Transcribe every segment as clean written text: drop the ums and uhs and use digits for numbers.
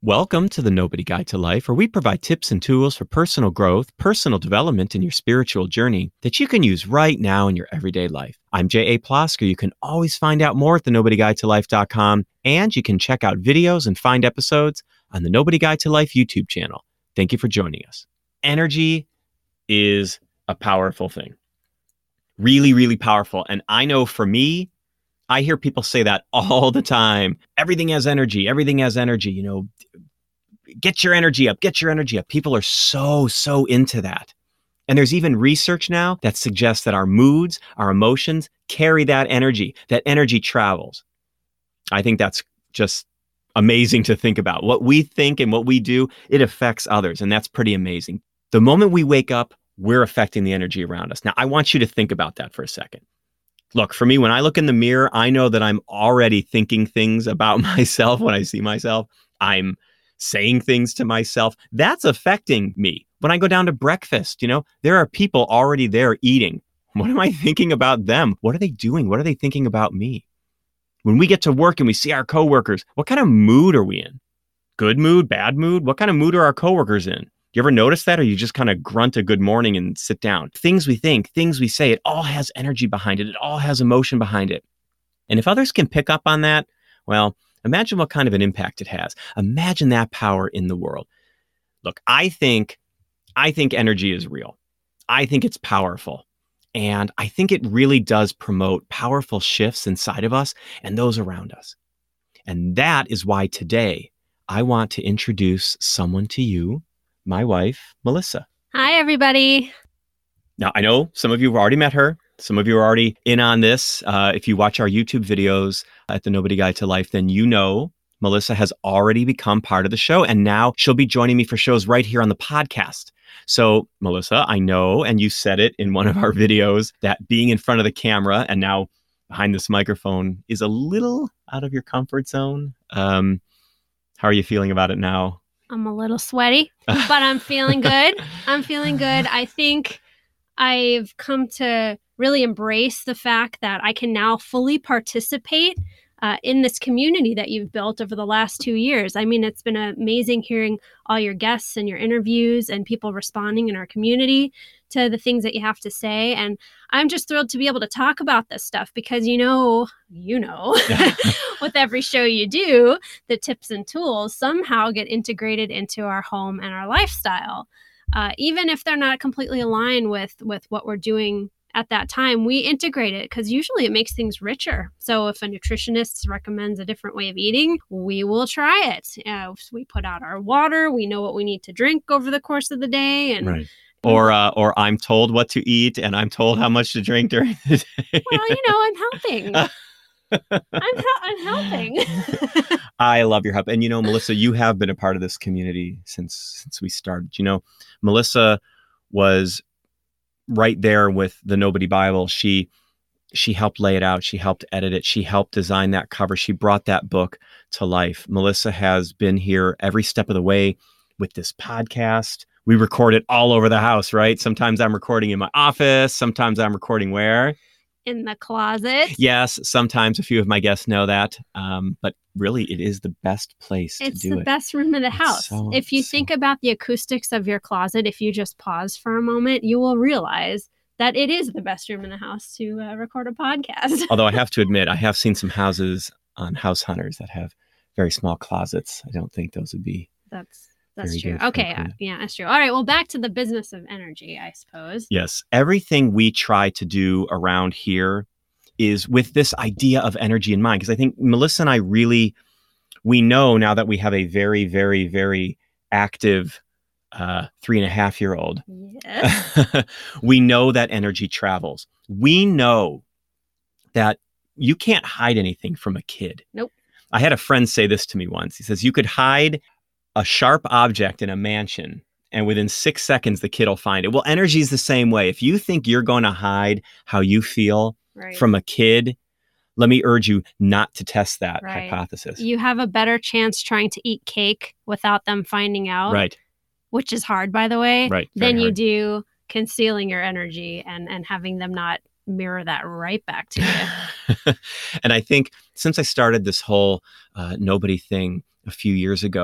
Welcome to the Nobody Guide to Life, where we provide tips and tools for personal growth, personal development, and your spiritual journey that you can use right now in your everyday life. I'm J.A. Plosker. You can always find out more at thenobodyguidetolife.com, and you can check out videos and find episodes on the Nobody Guide to Life YouTube channel. Thank you for joining us. Energy is a powerful thing. Really, really powerful. And I know for me, I hear people say that all the time. Everything has energy. Everything has energy. You know, get your energy up. Get your energy up. People are so into that. And there's even research now that suggests that our moods, our emotions carry that energy travels. I think that's just amazing to think about. What we think and what we do, it affects others. And that's pretty amazing. The moment we wake up, we're affecting the energy around us. Now, I want you to think about that for a second. Look, for me, when I look in the mirror, I know that I'm already thinking things about myself when I see myself. I'm saying things to myself. That's affecting me. When I go down to breakfast, there are people already there eating. What am I thinking about them? What are they doing? What are they thinking about me? When we get to work and we see our coworkers, what kind of mood are we in? Good mood, bad mood? What kind of mood are our coworkers in? You ever notice that, or you just kind of grunt a good morning and sit down? Things we think, things we say, it all has energy behind it. It all has emotion behind it. And if others can pick up on that, well, imagine what kind of an impact it has. Imagine that power in the world. Look, I think energy is real. I think it's powerful. And I think it really does promote powerful shifts inside of us and those around us. And that is why today I want to introduce someone to you, my wife, Melissa. Hi, everybody. Now, I know some of you have already met her. Some of you are already in on this. If you watch our YouTube videos at the Nobody Guide to Life, then you know Melissa has already become part of the show. And now she'll be joining me for shows right here on the podcast. So, Melissa, I know, and you said it in one of our videos, that being in front of the camera and now behind this microphone is a little out of your comfort zone. How are you feeling about it now? I'm a little sweaty, but I'm feeling good. I think I've come to really embrace the fact that I can now fully participate in this community that you've built over the last 2 years. I mean, it's been amazing hearing all your guests and your interviews and people responding in our community to the things that you have to say. And I'm just thrilled to be able to talk about this stuff because, with every show you do, the tips and tools somehow get integrated into our home and our lifestyle. Even if they're not completely aligned with what we're doing at that time, we integrate it because usually it makes things richer. So if a nutritionist recommends a different way of eating, we will try it. We put out our water. We know what we need to drink over the course of the day. And right. Or I'm told what to eat and I'm told how much to drink during the day. Well, I'm helping. I'm helping. I love your help. And, Melissa, you have been a part of this community since we started. Melissa was right there with the Nobody Bible. She helped lay it out. She helped edit it. She helped design that cover. She brought that book to life. Melissa has been here every step of the way with this podcast. We record it all over the house, right? Sometimes I'm recording in my office. Sometimes I'm recording where? In the closet. Yes, sometimes a few of my guests know that. But really, it is the best place to do it. It's the best room in the house. If you think about the acoustics of your closet, if you just pause for a moment, you will realize that it is the best room in the house to record a podcast. Although I have to admit, I have seen some houses on House Hunters that have very small closets. I don't think those would be... That's true. Okay. Yeah, that's true. All right. Well, back to the business of energy, I suppose. Yes. Everything we try to do around here is with this idea of energy in mind. Because I think Melissa and I we know now that we have a very, very, very active 3.5-year-old. Yes. We know that energy travels. We know that you can't hide anything from a kid. Nope. I had a friend say this to me once. He says, you could hide a sharp object in a mansion, and within 6 seconds, the kid will find it. Well, energy is the same way. If you think you're going to hide how you feel from a kid, let me urge you not to test that hypothesis. You have a better chance trying to eat cake without them finding out, which is hard, by the way, than you do concealing your energy and having them not mirror that right back to you. And I think since I started this whole Nobody thing a few years ago,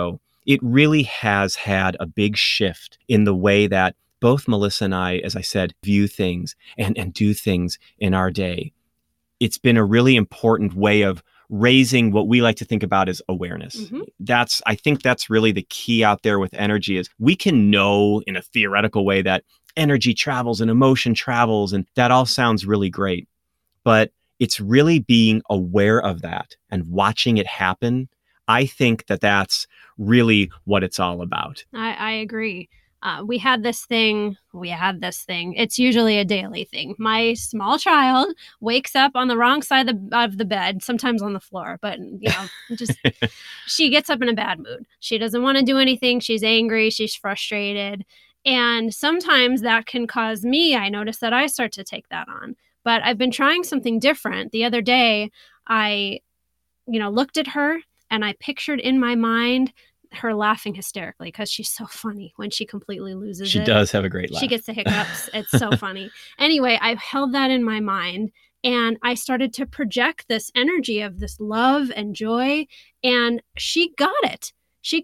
it really has had a big shift in the way that both Melissa and I, as I said, view things and do things in our day. It's been a really important way of raising what we like to think about as awareness. I think that's really the key out there with energy is we can know in a theoretical way that energy travels and emotion travels, and that all sounds really great. But it's really being aware of that and watching it happen. I think that that's really what it's all about. I agree. We had this thing. It's usually a daily thing. My small child wakes up on the wrong side of the bed, sometimes on the floor, but just she gets up in a bad mood. She doesn't want to do anything. She's angry. She's frustrated. And sometimes that can cause me, I notice that I start to take that on. But I've been trying something different. The other day, I, looked at her and I pictured in my mind her laughing hysterically because she's so funny when she completely loses it. She does have a great laugh. She gets the hiccups. It's so funny. Anyway, I held that in my mind and I started to project this energy of this love and joy, and she got it. She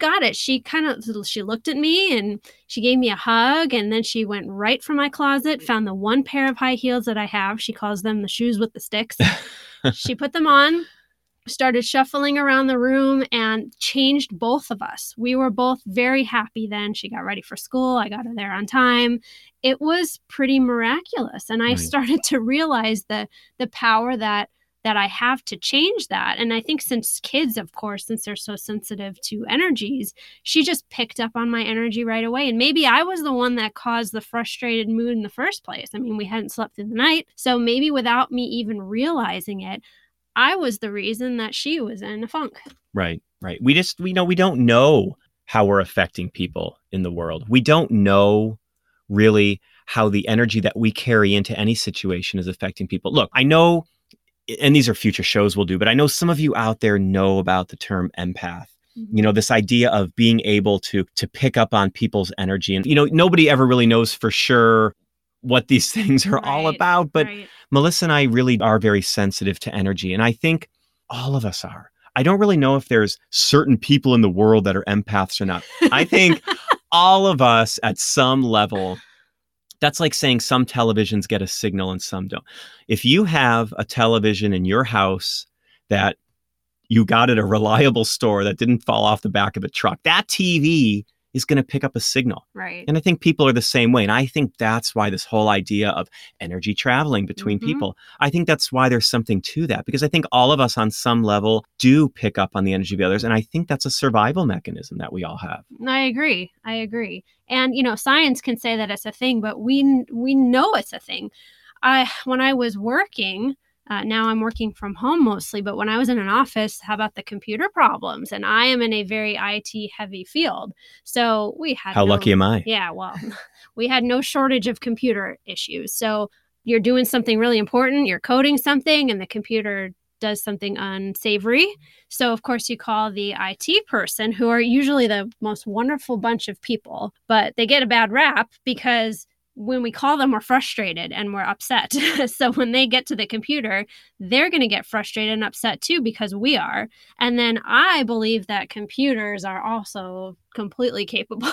looked at me and she gave me a hug, and then she went right from my closet, found the one pair of high heels that I have. She calls them the shoes with the sticks. She put them on, started shuffling around the room, and changed both of us. We were both very happy then. She got ready for school. I got her there on time. It was pretty miraculous. And I started to realize the power that I have to change that. And I think since kids, of course, since they're so sensitive to energies, she just picked up on my energy right away. And maybe I was the one that caused the frustrated mood in the first place. I mean, we hadn't slept through the night. So maybe without me even realizing it, I was the reason that she was in a funk. Right. We don't know how we're affecting people in the world. We don't know really how the energy that we carry into any situation is affecting people. Look, I know, and these are future shows we'll do, but I know some of you out there know about the term empath. This idea of being able to pick up on people's energy. And, nobody ever really knows for sure what these things are all about. But Melissa and I really are very sensitive to energy. And I think all of us are. I don't really know if there's certain people in the world that are empaths or not. I think all of us at some level, that's like saying some televisions get a signal and some don't. If you have a television in your house that you got at a reliable store that didn't fall off the back of a truck, that TV is going to pick up a signal. Right. And I think people are the same way. And I think that's why this whole idea of energy traveling between people, I think that's why there's something to that, because I think all of us on some level do pick up on the energy of the others. And I think that's a survival mechanism that we all have. I agree. And, science can say that it's a thing, but we know it's a thing. When I was working, now I'm working from home mostly, but when I was in an office, how about the computer problems? And I am in a very IT heavy field. So we had How lucky am I? Yeah, well, we had no shortage of computer issues. So you're doing something really important, you're coding something, and the computer does something unsavory. So of course you call the IT person, who are usually the most wonderful bunch of people, but they get a bad rap because when we call them, we're frustrated and we're upset. So when they get to the computer, they're going to get frustrated and upset too, because we are. And then I believe that computers are also completely capable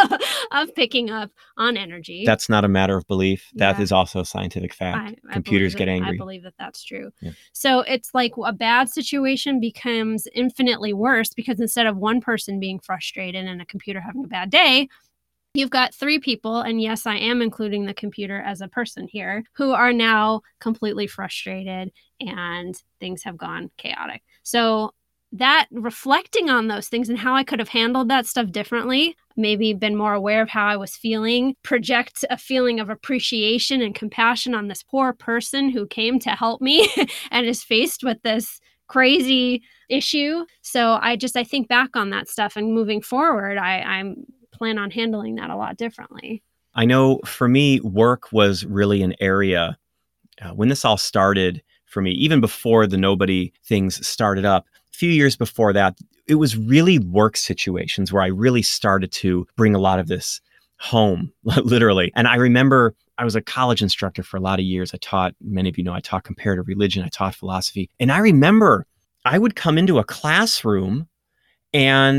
of picking up on energy. That's not a matter of belief. That is also a scientific fact. Computers get angry. I believe that that's true. Yeah. So it's like a bad situation becomes infinitely worse because instead of one person being frustrated and a computer having a bad day, you've got three people, and yes, I am including the computer as a person here, who are now completely frustrated and things have gone chaotic. So that reflecting on those things and how I could have handled that stuff differently, maybe been more aware of how I was feeling, project a feeling of appreciation and compassion on this poor person who came to help me and is faced with this crazy issue. So I think back on that stuff, and moving forward, I'm plan on handling that a lot differently. I know for me, work was really an area when this all started for me, even before the Nobody things started up, a few years before that, it was really work situations where I really started to bring a lot of this home, literally. And I remember I was a college instructor for a lot of years. Many of you know, I taught comparative religion, I taught philosophy. And I remember I would come into a classroom and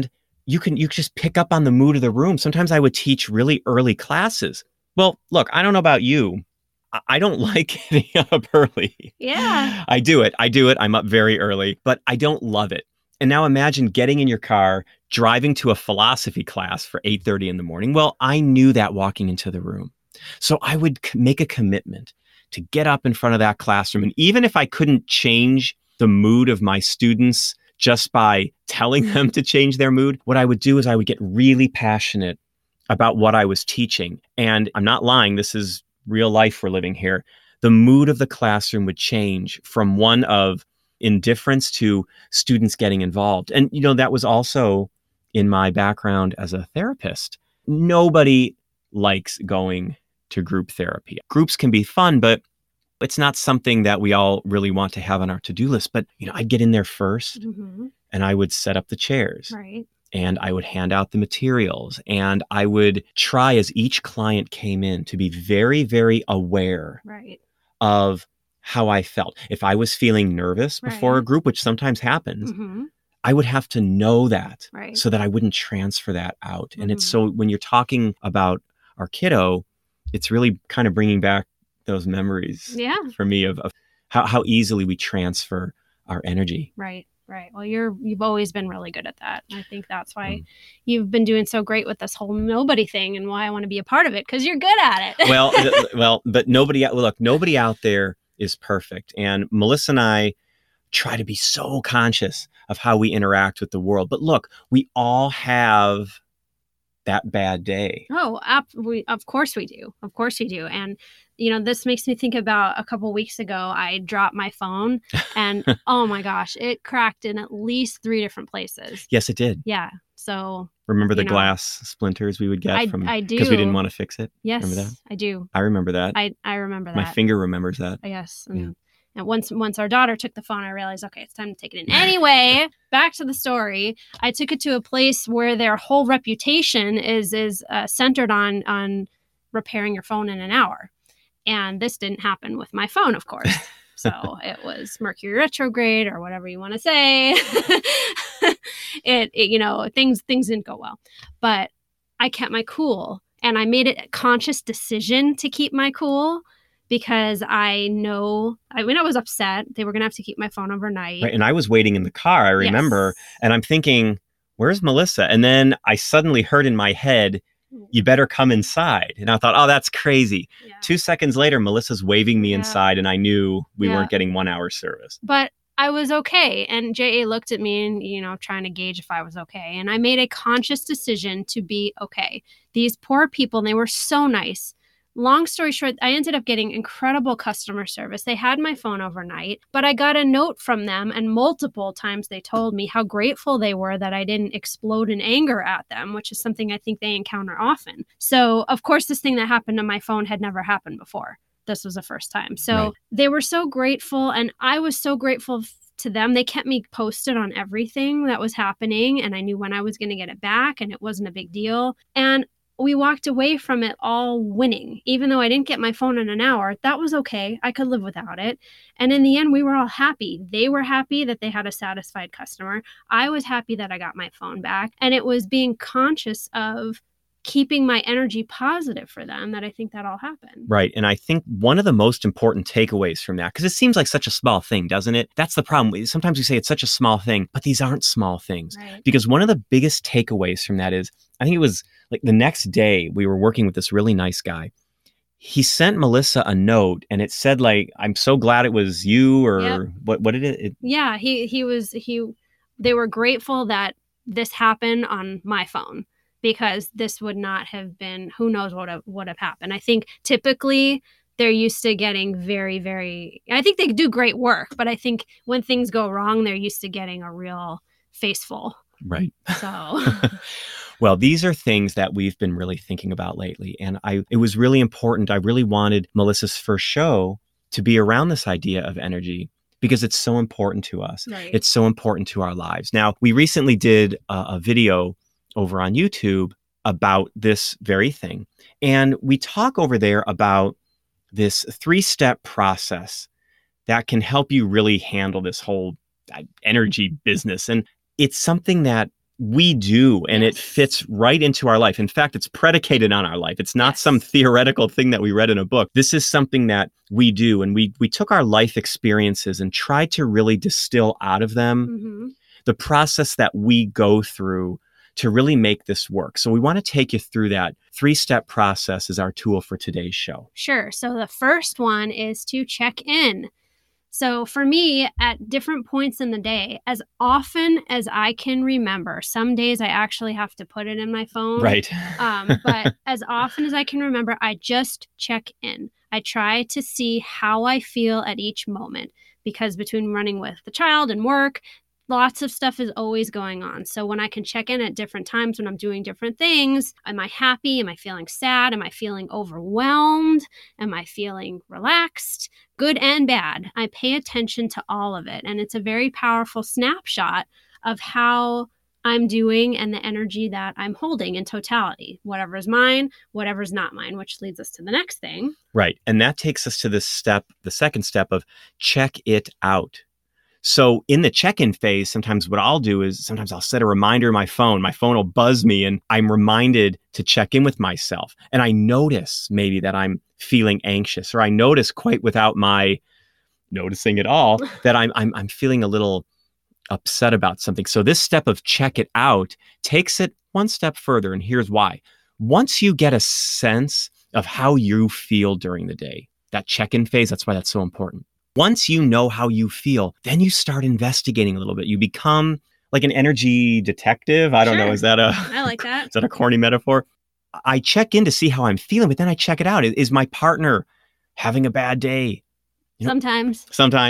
you just pick up on the mood of the room. Sometimes I would teach really early classes. Well, look, I don't know about you. I don't like getting up early. Yeah. I do it. I'm up very early, but I don't love it. And now imagine getting in your car, driving to a philosophy class for 8:30 in the morning. Well, I knew that walking into the room. So I would make a commitment to get up in front of that classroom. And even if I couldn't change the mood of my students just by telling them to change their mood, what I would do is I would get really passionate about what I was teaching. And I'm not lying. This is real life we're living here. The mood of the classroom would change from one of indifference to students getting involved. And, that was also in my background as a therapist. Nobody likes going to group therapy. Groups can be fun, but it's not something that we all really want to have on our to-do list. But, I'd get in there first and I would set up the chairs. Right. And I would hand out the materials, and I would try, as each client came in, to be very, very aware of how I felt. If I was feeling nervous before a group, which sometimes happens, I would have to know that so that I wouldn't transfer that out. And it's so when you're talking about our kiddo, it's really kind of bringing back those memories for me of how easily we transfer our energy. Right. Right. Well, you've always been really good at that. And I think that's why you've been doing so great with this whole nobody thing, and why I want to be a part of it, because you're good at it. But nobody out there is perfect. And Melissa and I try to be so conscious of how we interact with the world. But look, we all have that bad day. Oh, of course we do. Of course we do. And, this makes me think about a couple weeks ago, I dropped my phone and oh my gosh, it cracked in at least 3 different places. Yes, it did. Yeah. So remember the glass splinters we would get I do. Because we didn't want to fix it? Yes, remember that? I do. I remember that. I remember that. My finger remembers that. Yes. And once our daughter took the phone, I realized, okay, it's time to take it in. Anyway, back to the story. I took it to a place where their whole reputation is centered on repairing your phone in an hour. And this didn't happen with my phone, of course. So it was Mercury retrograde or whatever you want to say. Things didn't go well. But I kept my cool, and I made a conscious decision to keep my cool. Because I was upset. They were going to have to keep my phone overnight. Right. And I was waiting in the car, I remember. Yes. And I'm thinking, where's Melissa? And then I suddenly heard in my head, you better come inside. And I thought, oh, that's crazy. Yeah. 2 seconds later, Melissa's waving me inside, and I knew we weren't getting 1 hour service. But I was okay. And J.A. looked at me and, trying to gauge if I was okay. And I made a conscious decision to be okay. These poor people, and they were so nice. Long story short, I ended up getting incredible customer service. They had my phone overnight, but I got a note from them, and multiple times they told me how grateful they were that I didn't explode in anger at them, which is something I think they encounter often. So, of course, this thing that happened to my phone had never happened before. This was the first time. So They were so grateful, and I was so grateful to them. They kept me posted on everything that was happening, and I knew when I was going to get it back, and it wasn't a big deal. And we walked away from it all winning. Even though I didn't get my phone in an hour, that was okay. I could live without it. And in the end, we were all happy. They were happy that they had a satisfied customer. I was happy that I got my phone back. And it was being conscious of keeping my energy positive for them that I think that all happened. Right. And I think one of the most important takeaways from that, because it seems like such a small thing, doesn't it? That's the problem. Sometimes we say it's such a small thing, but these aren't small things. Right. Because one of the biggest takeaways from that is, I think it was like the next day we were working with this really nice guy. He sent Melissa a note, and it said, like, I'm so glad it was you, or what did it? Yeah, they were grateful that this happened on my phone, because this would not have been, who knows what would have happened. I think typically they're used to getting very, very, I think they do great work, but I think when things go wrong, they're used to getting a real faceful. Right. So, well, these are things that we've been really thinking about lately. And it was really important. I really wanted Melissa's first show to be around this idea of energy, because it's so important to us. Right. It's so important to our lives. Now, we recently did a video over on YouTube about this very thing. And we talk over there about this 3-step process that can help you really handle this whole energy business. And it's something that we do, and it Yes. fits right into our life. In fact, it's predicated on our life. It's not Yes. some theoretical thing that we read in a book. This is something that we do, and we took our life experiences and tried to really distill out of them Mm-hmm. the process that we go through to really make this work. So we want to take you through that 3-step process as our tool for today's show. Sure. So the first one is to check in. So for me, at different points in the day, as often as I can remember, some days I actually have to put it in my phone. Right. But as often as I can remember, I just check in. I try to see how I feel at each moment, because between running with the child and work, lots of stuff is always going on. So when I can check in at different times when I'm doing different things, am I happy? Am I feeling sad? Am I feeling overwhelmed? Am I feeling relaxed? Good and bad. I pay attention to all of it. And it's a very powerful snapshot of how I'm doing and the energy that I'm holding in totality. Whatever's mine, whatever's not mine, which leads us to the next thing. Right. And that takes us to this step, the second step of check it out. So in the check-in phase, sometimes what I'll do is sometimes I'll set a reminder in my phone. My phone will buzz me and I'm reminded to check in with myself. And I notice maybe that I'm feeling anxious, or I notice quite without my noticing at all that I'm feeling a little upset about something. So this step of check it out takes it one step further. And here's why. Once you get a sense of how you feel during the day, that check-in phase, that's why that's so important. Once you know how you feel, then you start investigating a little bit. You become like an energy detective. I don't know. Sure. Is that I like that. is that a corny metaphor? I check in to see how I'm feeling, but then I check it out. Is my partner having a bad day? You know, Sometimes.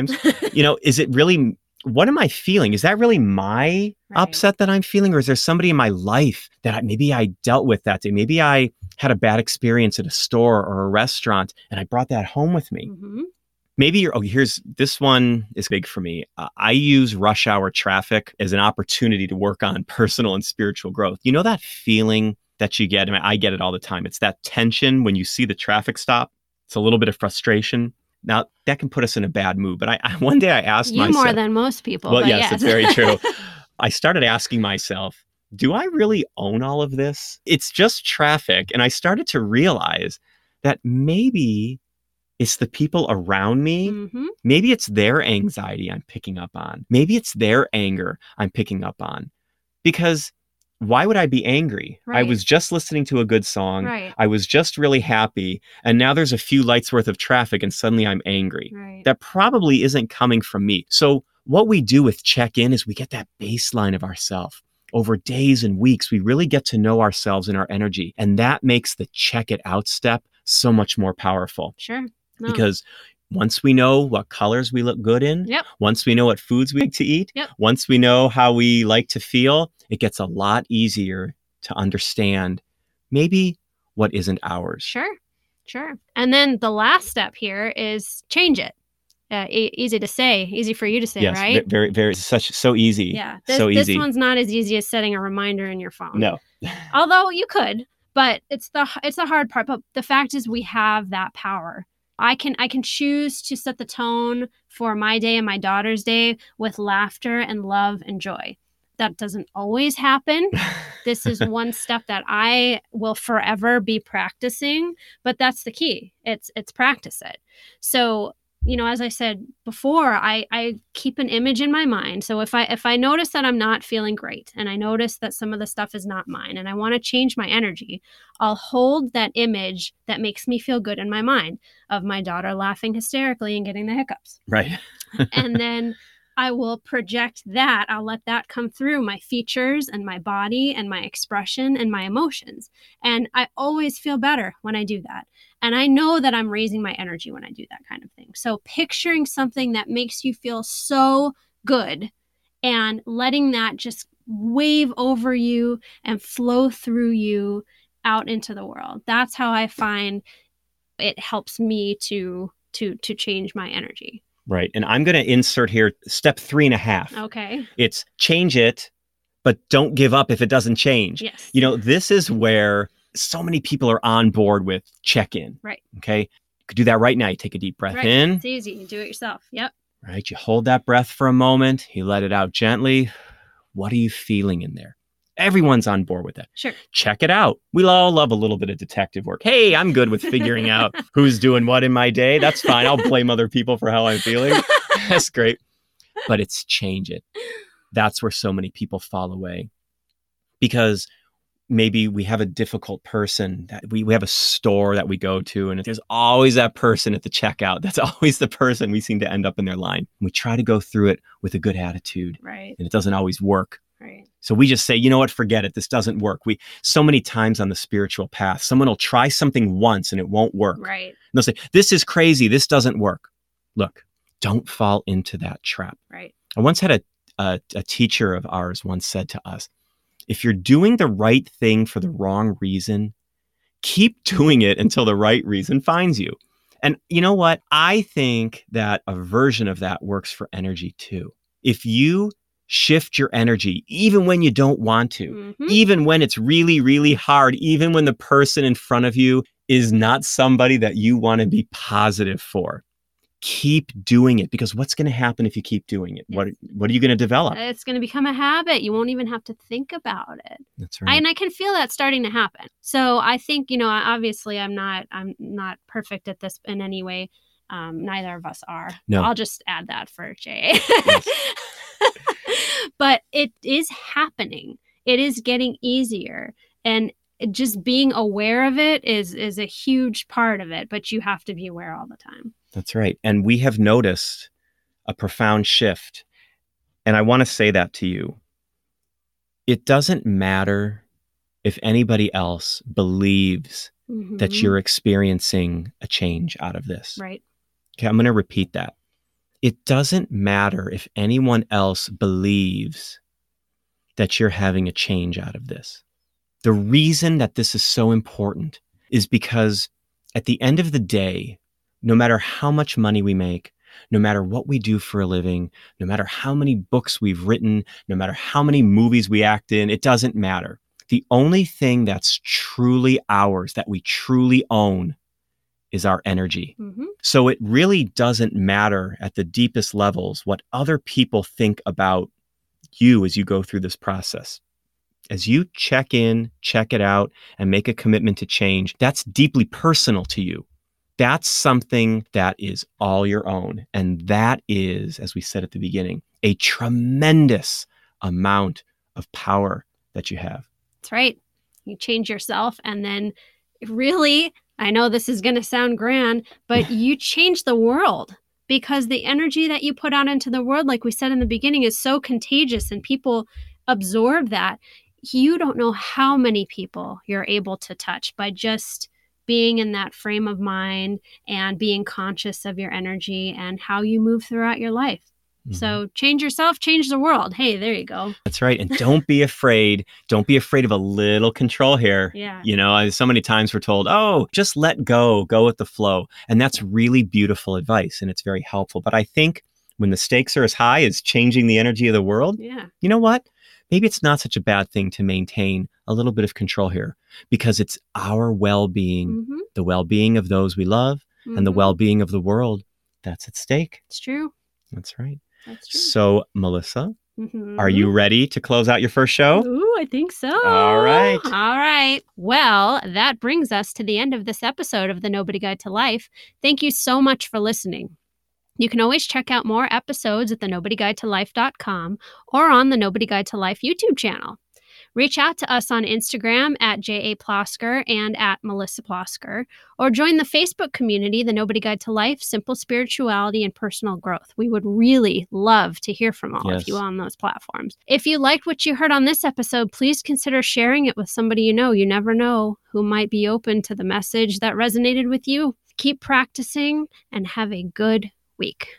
Is it really, what am I feeling? Is that really my upset that I'm feeling? Or is there somebody in my life that maybe I dealt with that day? Maybe I had a bad experience at a store or a restaurant and I brought that home with me. Mm-hmm. Maybe here's this one is big for me. I use rush hour traffic as an opportunity to work on personal and spiritual growth. You know that feeling that you get? I mean, I get it all the time. It's that tension when you see the traffic stop. It's a little bit of frustration. Now that can put us in a bad mood. But one day I asked myself, more than most people. Well, but yes, it's very true. I started asking myself, do I really own all of this? It's just traffic. And I started to realize that maybe it's the people around me. Mm-hmm. Maybe it's their anxiety I'm picking up on. Maybe it's their anger I'm picking up on. Because why would I be angry? Right. I was just listening to a good song. Right. I was just really happy. And now there's a few lights worth of traffic and suddenly I'm angry. Right. That probably isn't coming from me. So what we do with check-in is we get that baseline of ourselves. Over days and weeks, we really get to know ourselves and our energy. And that makes the check it out step so much more powerful. Sure. No. Because once we know what colors we look good in, Yep. once we know what foods we like to eat, Yep. once we know how we like to feel, it gets a lot easier to understand maybe what isn't ours. Sure. And then the last step here is change it. Easy to say, easy for you to say, yes, right? Very, very, so easy. Yeah. So easy. This one's not as easy as setting a reminder in your phone. No. Although you could, but it's the hard part. But the fact is we have that power. I can choose to set the tone for my day and my daughter's day with laughter and love and joy. That doesn't always happen. This is one step that I will forever be practicing, but that's the key. It's practice it. So, as I said before, I keep an image in my mind. So if I notice that I'm not feeling great and I notice that some of the stuff is not mine and I want to change my energy, I'll hold that image that makes me feel good in my mind of my daughter laughing hysterically and getting the hiccups. Right. And then I will project that. I'll let that come through my features and my body and my expression and my emotions. And I always feel better when I do that. And I know that I'm raising my energy when I do that kind of thing. So picturing something that makes you feel so good and letting that just wave over you and flow through you out into the world. That's how I find it helps me to change my energy. Right. And I'm going to insert here step 3.5. Okay. It's change it, but don't give up if it doesn't change. Yes. This is where so many people are on board with check-in. Right. Okay. You could do that right now. You take a deep breath Right. in. It's easy. You do it yourself. Yep. Right. You hold that breath for a moment. You let it out gently. What are you feeling in there? Everyone's on board with that. Sure. Check it out. We all love a little bit of detective work. Hey, I'm good with figuring out who's doing what in my day. That's fine. I'll blame other people for how I'm feeling. That's great. But it's change it. That's where so many people fall away. Because maybe we have a difficult person that we have a store that we go to, and there's always that person at the checkout. That's always the person we seem to end up in their line. We try to go through it with a good attitude. Right. And it doesn't always work. Right. So we just say, you know what, forget it. This doesn't work. So many times on the spiritual path, someone will try something once and it won't work. Right. And they'll say, this is crazy. This doesn't work. Look, don't fall into that trap. Right. I once had a teacher of ours once said to us, if you're doing the right thing for the wrong reason, keep doing it until the right reason finds you. And you know what? I think that a version of that works for energy too. If you shift your energy, even when you don't want to, even when it's really, really hard, even when the person in front of you is not somebody that you want to be positive for, keep doing it, because what's going to happen if you keep doing it? What are you going to develop? It's going to become a habit. You won't even have to think about it. That's right. And I can feel that starting to happen. So I think, obviously I'm not perfect at this in any way. Neither of us are. No. I'll just add that for Jay. Yes. But it is happening. It is getting easier. And just being aware of it is a huge part of it. But you have to be aware all the time. That's right. And we have noticed a profound shift. And I want to say that to you. It doesn't matter if anybody else believes that you're experiencing a change out of this. Right. Okay, I'm going to repeat that. It doesn't matter if anyone else believes that you're having a change out of this. The reason that this is so important is because at the end of the day, no matter how much money we make, no matter what we do for a living, no matter how many books we've written, no matter how many movies we act in, it doesn't matter. The only thing that's truly ours, that we truly own, is our energy. So it really doesn't matter at the deepest levels what other people think about you as you go through this process. As you check in, check it out, and make a commitment to change, that's deeply personal to you. That's something that is all your own. And that is, as we said at the beginning, a tremendous amount of power that you have. That's right. You change yourself, and then really, I know this is going to sound grand, but you change the world, because the energy that you put out into the world, like we said in the beginning, is so contagious and people absorb that. You don't know how many people you're able to touch by just being in that frame of mind and being conscious of your energy and how you move throughout your life. So change yourself, change the world. Hey, there you go. That's right. And don't be afraid. Don't be afraid of a little control here. Yeah. So many times we're told, oh, just let go with the flow. And that's really beautiful advice. And it's very helpful. But I think when the stakes are as high as changing the energy of the world, you know what? Maybe it's not such a bad thing to maintain a little bit of control here, because it's our well-being, the well-being of those we love, and the well-being of the world that's at stake. It's true. That's right. That's true. So, Melissa, are you ready to close out your first show? Ooh, I think so. All right. All right. Well, that brings us to the end of this episode of The Nobody Guide to Life. Thank you so much for listening. You can always check out more episodes at thenobodyguidetolife.com or on the Nobody Guide to Life YouTube channel. Reach out to us on Instagram at J.A. Plosker and at Melissa Plosker, or join the Facebook community, The Nobody Guide to Life, Simple Spirituality and Personal Growth. We would really love to hear from all of you on those platforms. If you liked what you heard on this episode, please consider sharing it with somebody you know. You never know who might be open to the message that resonated with you. Keep practicing and have a good week.